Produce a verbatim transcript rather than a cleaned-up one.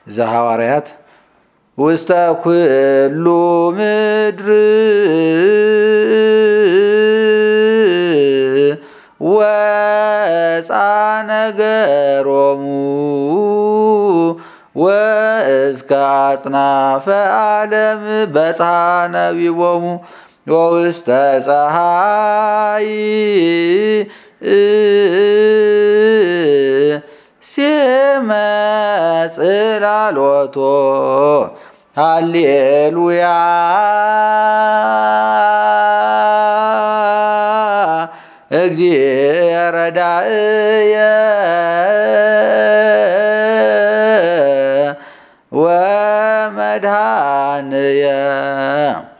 ዘሐዋርያት ውስተ ኩሉ ምድር ወፃ ነገሮሙ ወእስከ አጽናፈ ዓለም በጽሐ ነቢቦሙ ወውስተ ፀሐይ ሲመ ጽላሎቶ ሃሌሉያ እግዚእ ረዳእየ ወመድኃኒየ